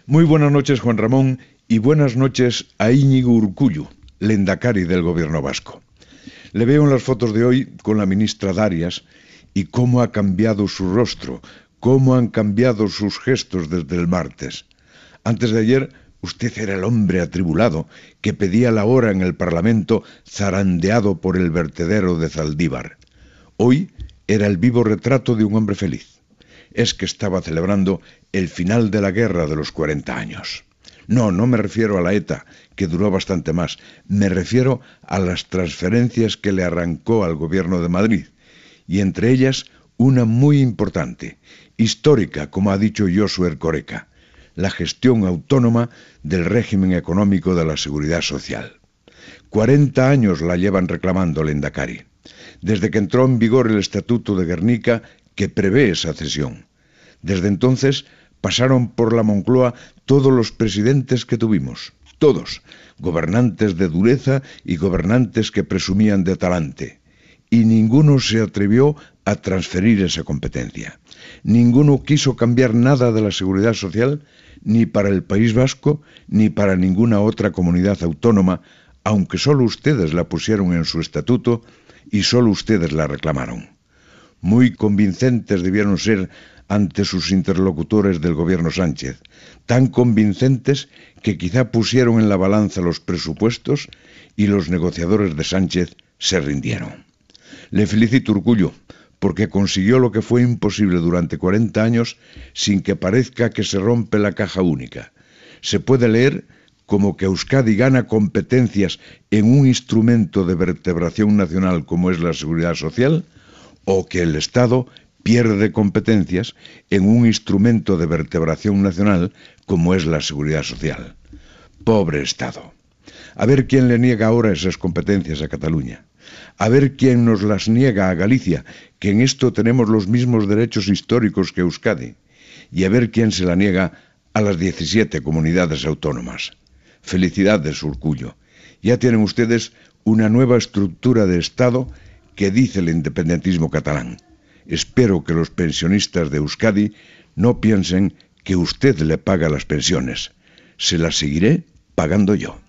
Muy buenas noches, Juan Ramón, y buenas noches a Íñigo Urkullu, lehendakari del gobierno vasco. Le veo en las fotos de hoy con la ministra Darias y cómo ha cambiado su rostro, cómo han cambiado sus gestos desde el martes. Antes de ayer, usted era el hombre atribulado que pedía la hora en el Parlamento zarandeado por el vertedero de Zaldívar. Hoy era el vivo retrato de un hombre feliz. Es que estaba celebrando el final de la guerra de los 40 años. No me refiero a la ETA, que duró bastante más. Me refiero a las transferencias que le arrancó al gobierno de Madrid, y entre ellas una muy importante, histórica, como ha dicho Josu Erkoreka, la gestión autónoma del régimen económico de la Seguridad Social. 40 años la llevan reclamando, lehendakari, desde que entró en vigor el Estatuto de Gernika que prevé esa cesión. Desde entonces pasaron por la Moncloa todos los presidentes que tuvimos, todos, gobernantes de dureza y gobernantes que presumían de talante, y ninguno se atrevió a transferir esa competencia. Ninguno quiso cambiar nada de la seguridad social, ni para el País Vasco, ni para ninguna otra comunidad autónoma, aunque solo ustedes la pusieron en su estatuto y solo ustedes la reclamaron. Muy convincentes debieron ser ante sus interlocutores del gobierno Sánchez, tan convincentes que quizá pusieron en la balanza los presupuestos y los negociadores de Sánchez se rindieron. Le felicito, Urkullu, porque consiguió lo que fue imposible durante 40 años sin que parezca que se rompe la caja única. Se puede leer como que Euskadi gana competencias en un instrumento de vertebración nacional como es la seguridad social, o que el Estado pierde competencias en un instrumento de vertebración nacional como es la seguridad social. Pobre Estado. A ver quién le niega ahora esas competencias a Cataluña. A ver quién nos las niega a Galicia, que en esto tenemos los mismos derechos históricos que Euskadi. Y a ver quién se la niega a las 17 comunidades autónomas. Felicidades, Urkullu. Ya tienen ustedes una nueva estructura de Estado que dice el independentismo catalán. Espero que los pensionistas de Euskadi no piensen que usted le paga las pensiones. Se las seguiré pagando yo.